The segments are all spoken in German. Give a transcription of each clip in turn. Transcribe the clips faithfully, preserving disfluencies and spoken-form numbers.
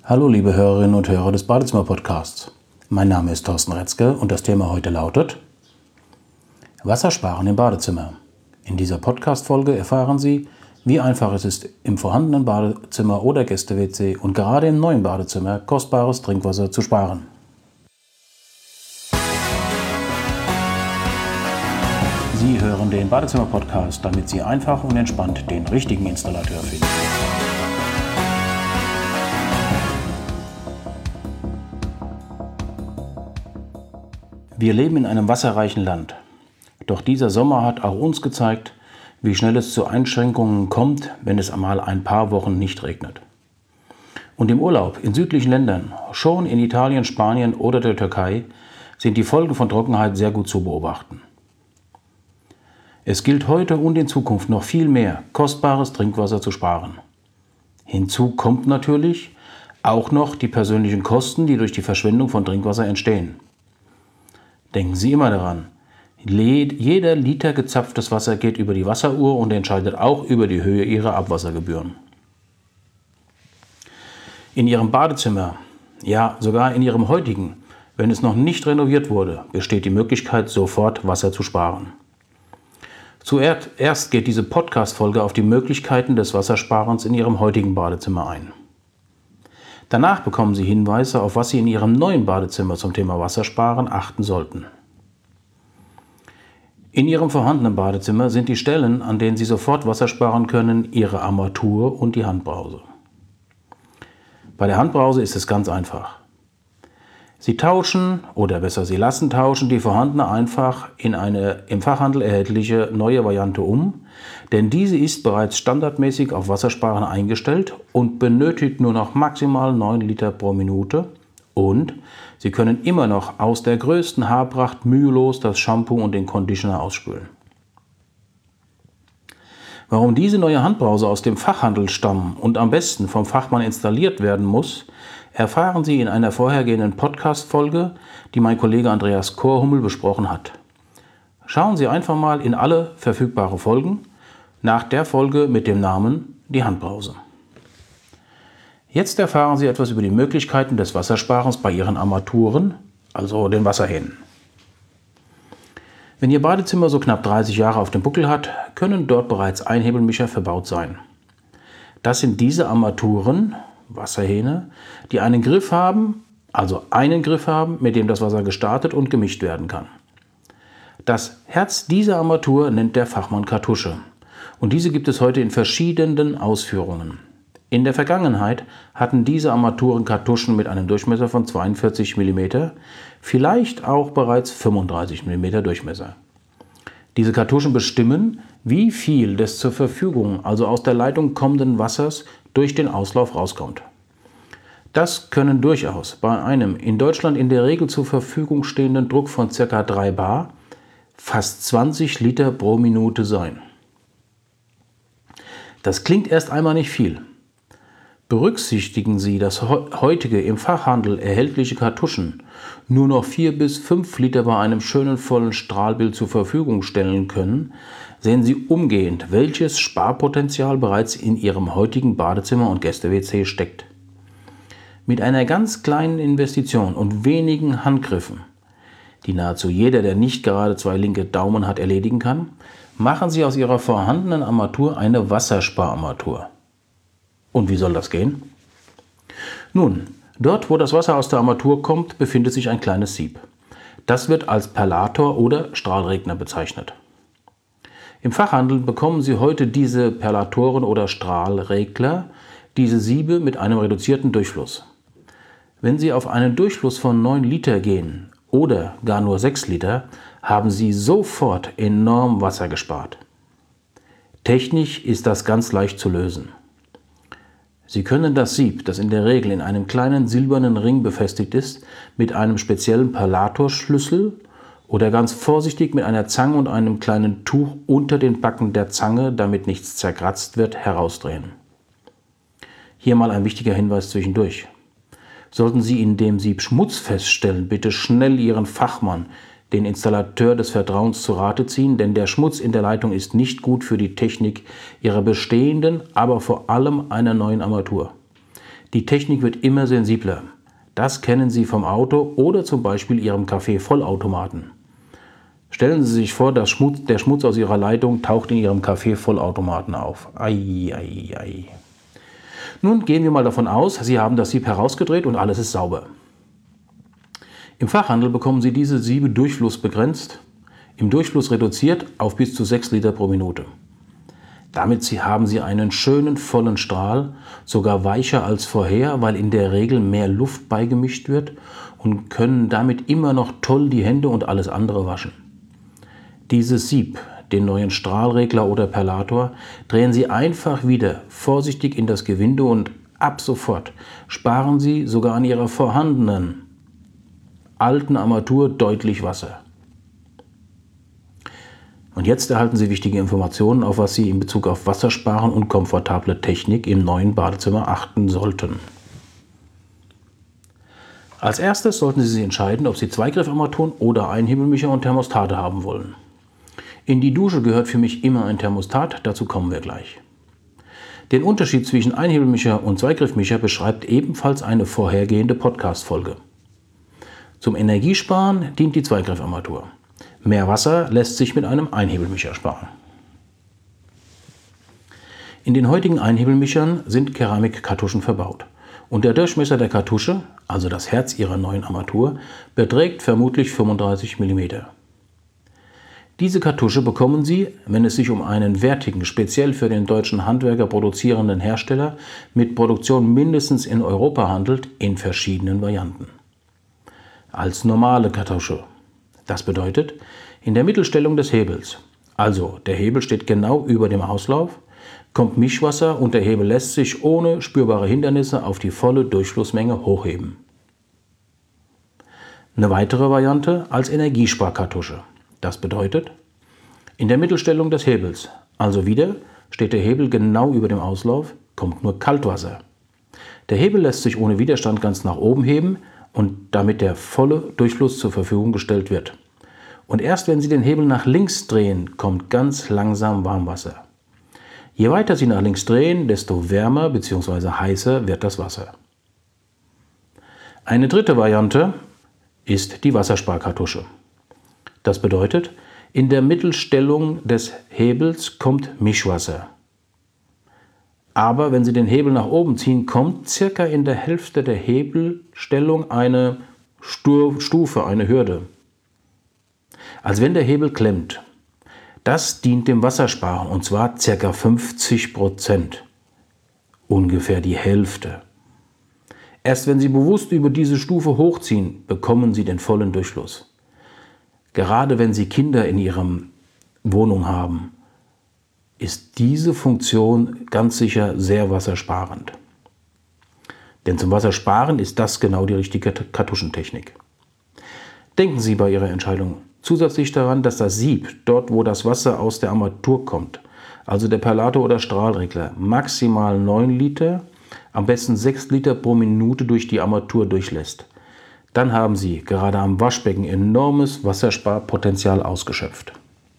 Hallo liebe Hörerinnen und Hörer des Badezimmer-Podcasts. Mein Name ist Thorsten Retzke und das Thema heute lautet Wassersparen im Badezimmer. In dieser Podcast-Folge erfahren Sie, wie einfach es ist, im vorhandenen Badezimmer oder Gäste-W C und gerade im neuen Badezimmer kostbares Trinkwasser zu sparen. Sie hören den Badezimmer-Podcast, damit Sie einfach und entspannt den richtigen Installateur finden. Wir leben in einem wasserreichen Land. Doch dieser Sommer hat auch uns gezeigt, wie schnell es zu Einschränkungen kommt, wenn es einmal ein paar Wochen nicht regnet. Und im Urlaub in südlichen Ländern, schon in Italien, Spanien oder der Türkei, sind die Folgen von Trockenheit sehr gut zu beobachten. Es gilt heute und in Zukunft noch viel mehr, kostbares Trinkwasser zu sparen. Hinzu kommt natürlich auch noch die persönlichen Kosten, die durch die Verschwendung von Trinkwasser entstehen. Denken Sie immer daran, jeder Liter gezapftes Wasser geht über die Wasseruhr und entscheidet auch über die Höhe Ihrer Abwassergebühren. In Ihrem Badezimmer, ja sogar in Ihrem heutigen, wenn es noch nicht renoviert wurde, besteht die Möglichkeit, sofort Wasser zu sparen. Zuerst geht diese Podcast-Folge auf die Möglichkeiten des Wassersparens in Ihrem heutigen Badezimmer ein. Danach bekommen Sie Hinweise, auf was Sie in Ihrem neuen Badezimmer zum Thema Wassersparen achten sollten. In Ihrem vorhandenen Badezimmer sind die Stellen, an denen Sie sofort Wasser sparen können, Ihre Armatur und die Handbrause. Bei der Handbrause ist es ganz einfach. Sie tauschen, oder besser Sie lassen tauschen, die vorhandene einfach in eine im Fachhandel erhältliche neue Variante um, denn diese ist bereits standardmäßig auf Wassersparen eingestellt und benötigt nur noch maximal neun Liter pro Minute und Sie können immer noch aus der größten Haarpracht mühelos das Shampoo und den Conditioner ausspülen. Warum diese neue Handbrause aus dem Fachhandel stammen und am besten vom Fachmann installiert werden muss, erfahren Sie in einer vorhergehenden Podcast-Folge, die mein Kollege Andreas Korhummel besprochen hat. Schauen Sie einfach mal in alle verfügbaren Folgen nach der Folge mit dem Namen Die Handbrause. Jetzt erfahren Sie etwas über die Möglichkeiten des Wassersparens bei Ihren Armaturen, also den Wasserhähnen. Wenn Ihr Badezimmer so knapp dreißig Jahre auf dem Buckel hat, können dort bereits Einhebelmischer verbaut sein. Das sind diese Armaturen, Wasserhähne, die einen Griff haben, also einen Griff haben, mit dem das Wasser gestartet und gemischt werden kann. Das Herz dieser Armatur nennt der Fachmann Kartusche und diese gibt es heute in verschiedenen Ausführungen. In der Vergangenheit hatten diese Armaturen Kartuschen mit einem Durchmesser von zweiundvierzig Millimeter, vielleicht auch bereits fünfunddreißig Millimeter Durchmesser. Diese Kartuschen bestimmen, wie viel des zur Verfügung, also aus der Leitung kommenden Wassers, durch den Auslauf rauskommt. Das können durchaus bei einem in Deutschland in der Regel zur Verfügung stehenden Druck von ca. drei bar fast zwanzig Liter pro Minute sein. Das klingt erst einmal nicht viel. Berücksichtigen Sie, dass heutige im Fachhandel erhältliche Kartuschen nur noch vier bis fünf Liter bei einem schönen vollen Strahlbild zur Verfügung stellen können, sehen Sie umgehend, welches Sparpotenzial bereits in Ihrem heutigen Badezimmer und Gäste-W C steckt. Mit einer ganz kleinen Investition und wenigen Handgriffen, die nahezu jeder, der nicht gerade zwei linke Daumen hat, erledigen kann, machen Sie aus Ihrer vorhandenen Armatur eine Wasserspararmatur. Und wie soll das gehen? Nun, dort, wo das Wasser aus der Armatur kommt, befindet sich ein kleines Sieb. Das wird als Perlator oder Strahlregner bezeichnet. Im Fachhandel bekommen Sie heute diese Perlatoren oder Strahlregler, diese Siebe mit einem reduzierten Durchfluss. Wenn Sie auf einen Durchfluss von neun Liter gehen oder gar nur sechs Liter, haben Sie sofort enorm Wasser gespart. Technisch ist das ganz leicht zu lösen. Sie können das Sieb, das in der Regel in einem kleinen silbernen Ring befestigt ist, mit einem speziellen Perlatorschlüssel oder ganz vorsichtig mit einer Zange und einem kleinen Tuch unter den Backen der Zange, damit nichts zerkratzt wird, herausdrehen. Hier mal ein wichtiger Hinweis zwischendurch. Sollten Sie in dem Sieb Schmutz feststellen, bitte schnell Ihren Fachmann, den Installateur des Vertrauens, zu Rate ziehen, denn der Schmutz in der Leitung ist nicht gut für die Technik Ihrer bestehenden, aber vor allem einer neuen Armatur. Die Technik wird immer sensibler. Das kennen Sie vom Auto oder zum Beispiel Ihrem Kaffee-Vollautomaten. Stellen Sie sich vor, dass Schmutz, der Schmutz aus Ihrer Leitung taucht in Ihrem Kaffee-Vollautomaten auf. Ei, ei, ei. Nun gehen wir mal davon aus, Sie haben das Sieb herausgedreht und alles ist sauber. Im Fachhandel bekommen Sie diese Siebe durchflussbegrenzt, im Durchfluss reduziert auf bis zu sechs Liter pro Minute. Damit haben Sie einen schönen vollen Strahl, sogar weicher als vorher, weil in der Regel mehr Luft beigemischt wird, und können damit immer noch toll die Hände und alles andere waschen. Dieses Sieb, den neuen Strahlregler oder Perlator, drehen Sie einfach wieder vorsichtig in das Gewinde und ab sofort sparen Sie sogar an Ihrer vorhandenen alten Armatur deutlich Wasser. Und jetzt erhalten Sie wichtige Informationen, auf was Sie in Bezug auf Wassersparen und komfortable Technik im neuen Badezimmer achten sollten. Als erstes sollten Sie sich entscheiden, ob Sie Zweigriffarmaturen oder Einhebelmischer und Thermostate haben wollen. In die Dusche gehört für mich immer ein Thermostat, dazu kommen wir gleich. Den Unterschied zwischen Einhebelmischer und Zweigriffmischer beschreibt ebenfalls eine vorhergehende Podcast-Folge. Zum Energiesparen dient die Zweigriffarmatur. Mehr Wasser lässt sich mit einem Einhebelmischer sparen. In den heutigen Einhebelmischern sind Keramikkartuschen verbaut. Und der Durchmesser der Kartusche, also das Herz Ihrer neuen Armatur, beträgt vermutlich fünfunddreißig Millimeter. Diese Kartusche bekommen Sie, wenn es sich um einen wertigen, speziell für den deutschen Handwerker produzierenden Hersteller mit Produktion mindestens in Europa handelt, in verschiedenen Varianten. Als normale Kartusche. Das bedeutet, in der Mittelstellung des Hebels, also der Hebel steht genau über dem Auslauf, kommt Mischwasser und der Hebel lässt sich ohne spürbare Hindernisse auf die volle Durchflussmenge hochheben. Eine weitere Variante als Energiesparkartusche. Das bedeutet, in der Mittelstellung des Hebels, also wieder, steht der Hebel genau über dem Auslauf, kommt nur Kaltwasser. Der Hebel lässt sich ohne Widerstand ganz nach oben heben und damit der volle Durchfluss zur Verfügung gestellt wird. Und erst wenn Sie den Hebel nach links drehen, kommt ganz langsam Warmwasser. Je weiter Sie nach links drehen, desto wärmer bzw. heißer wird das Wasser. Eine dritte Variante ist die Wassersparkartusche. Das bedeutet, in der Mittelstellung des Hebels kommt Mischwasser. Aber wenn Sie den Hebel nach oben ziehen, kommt circa in der Hälfte der Hebelstellung eine Stufe, eine Hürde. Als wenn der Hebel klemmt. Das dient dem Wassersparen und zwar ca. fünfzig Prozent. Ungefähr die Hälfte. Erst wenn Sie bewusst über diese Stufe hochziehen, bekommen Sie den vollen Durchfluss. Gerade wenn Sie Kinder in Ihrer Wohnung haben, ist diese Funktion ganz sicher sehr wassersparend. Denn zum Wassersparen ist das genau die richtige Kartuschentechnik. Denken Sie bei Ihrer Entscheidung zusätzlich daran, dass das Sieb, dort wo das Wasser aus der Armatur kommt, also der Perlator oder Strahlregler, maximal neun Liter, am besten sechs Liter pro Minute durch die Armatur durchlässt. Dann haben Sie gerade am Waschbecken enormes Wassersparpotenzial ausgeschöpft.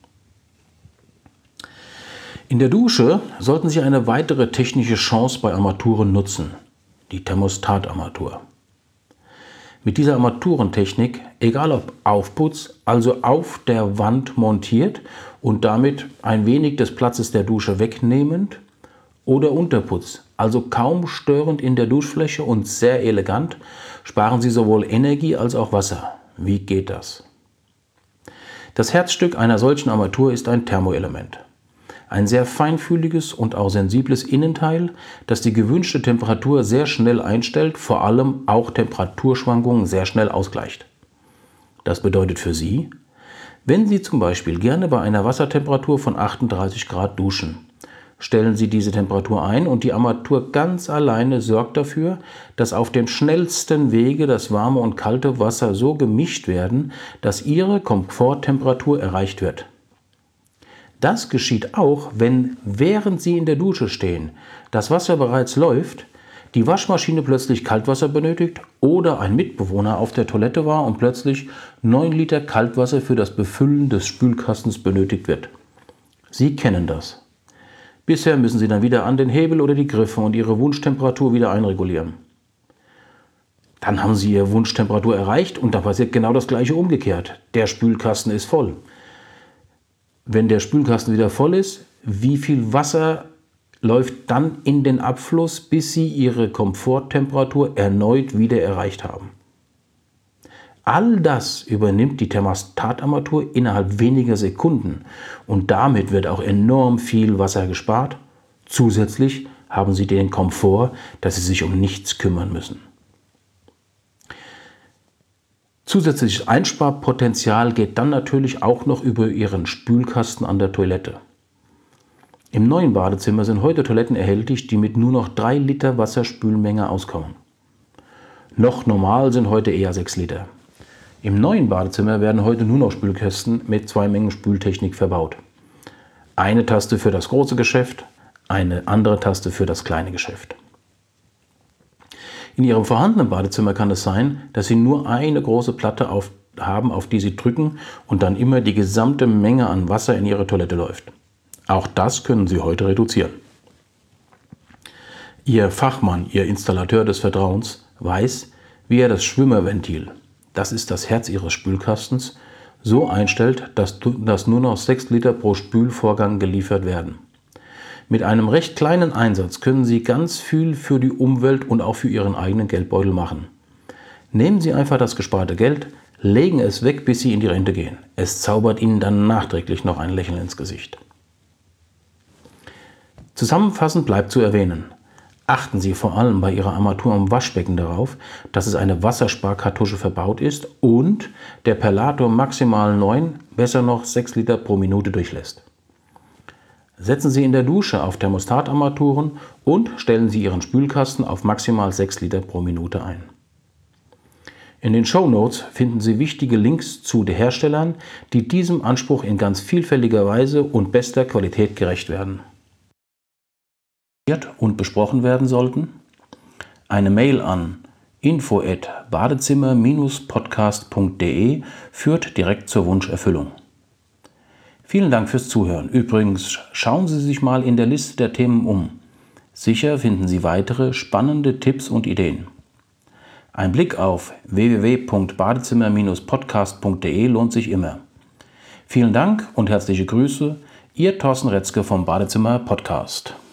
In der Dusche sollten Sie eine weitere technische Chance bei Armaturen nutzen, die Thermostatarmatur. Mit dieser Armaturentechnik, egal ob Aufputz, also auf der Wand montiert und damit ein wenig des Platzes der Dusche wegnehmend, oder Unterputz, also kaum störend in der Duschfläche und sehr elegant, sparen Sie sowohl Energie als auch Wasser. Wie geht das? Das Herzstück einer solchen Armatur ist ein Thermoelement. Ein sehr feinfühliges und auch sensibles Innenteil, das die gewünschte Temperatur sehr schnell einstellt, vor allem auch Temperaturschwankungen sehr schnell ausgleicht. Das bedeutet für Sie, wenn Sie zum Beispiel gerne bei einer Wassertemperatur von achtunddreißig Grad duschen, stellen Sie diese Temperatur ein und die Armatur ganz alleine sorgt dafür, dass auf dem schnellsten Wege das warme und kalte Wasser so gemischt werden, dass Ihre Komforttemperatur erreicht wird. Das geschieht auch, wenn, während Sie in der Dusche stehen, das Wasser bereits läuft, die Waschmaschine plötzlich Kaltwasser benötigt oder ein Mitbewohner auf der Toilette war und plötzlich neun Liter Kaltwasser für das Befüllen des Spülkastens benötigt wird. Sie kennen das. Bisher müssen Sie dann wieder an den Hebel oder die Griffe und Ihre Wunschtemperatur wieder einregulieren. Dann haben Sie Ihre Wunschtemperatur erreicht und dann passiert genau das gleiche umgekehrt. Der Spülkasten ist voll. Wenn der Spülkasten wieder voll ist, wie viel Wasser läuft dann in den Abfluss, bis Sie Ihre Komforttemperatur erneut wieder erreicht haben? All das übernimmt die Thermostatarmatur innerhalb weniger Sekunden und damit wird auch enorm viel Wasser gespart. Zusätzlich haben Sie den Komfort, dass Sie sich um nichts kümmern müssen. Zusätzliches Einsparpotenzial geht dann natürlich auch noch über Ihren Spülkasten an der Toilette. Im neuen Badezimmer sind heute Toiletten erhältlich, die mit nur noch drei Liter Wasserspülmenge auskommen. Noch normal sind heute eher sechs Liter. Im neuen Badezimmer werden heute nur noch Spülkästen mit zwei Mengen Spültechnik verbaut. Eine Taste für das große Geschäft, eine andere Taste für das kleine Geschäft. In Ihrem vorhandenen Badezimmer kann es sein, dass Sie nur eine große Platte auf, haben, auf die Sie drücken und dann immer die gesamte Menge an Wasser in Ihre Toilette läuft. Auch das können Sie heute reduzieren. Ihr Fachmann, Ihr Installateur des Vertrauens, weiß, wie er das Schwimmerventil, das ist das Herz Ihres Spülkastens, so einstellt, dass, dass nur noch sechs Liter pro Spülvorgang geliefert werden. Mit einem recht kleinen Einsatz können Sie ganz viel für die Umwelt und auch für Ihren eigenen Geldbeutel machen. Nehmen Sie einfach das gesparte Geld, legen es weg, bis Sie in die Rente gehen. Es zaubert Ihnen dann nachträglich noch ein Lächeln ins Gesicht. Zusammenfassend bleibt zu erwähnen: Achten Sie vor allem bei Ihrer Armatur am Waschbecken darauf, dass es eine Wassersparkartusche verbaut ist und der Perlator maximal neun, besser noch sechs Liter pro Minute durchlässt. Setzen Sie in der Dusche auf Thermostatarmaturen und stellen Sie Ihren Spülkasten auf maximal sechs Liter pro Minute ein. In den Shownotes finden Sie wichtige Links zu den Herstellern, die diesem Anspruch in ganz vielfältiger Weise und bester Qualität gerecht werden. Und besprochen werden sollten, eine Mail an info at badezimmer Bindestrich podcast punkt de führt direkt zur Wunscherfüllung. Vielen Dank fürs Zuhören. Übrigens, schauen Sie sich mal in der Liste der Themen um. Sicher finden Sie weitere spannende Tipps und Ideen. Ein Blick auf w w w punkt badezimmer Bindestrich podcast punkt de lohnt sich immer. Vielen Dank und herzliche Grüße, Ihr Thorsten Retzke vom Badezimmer Podcast.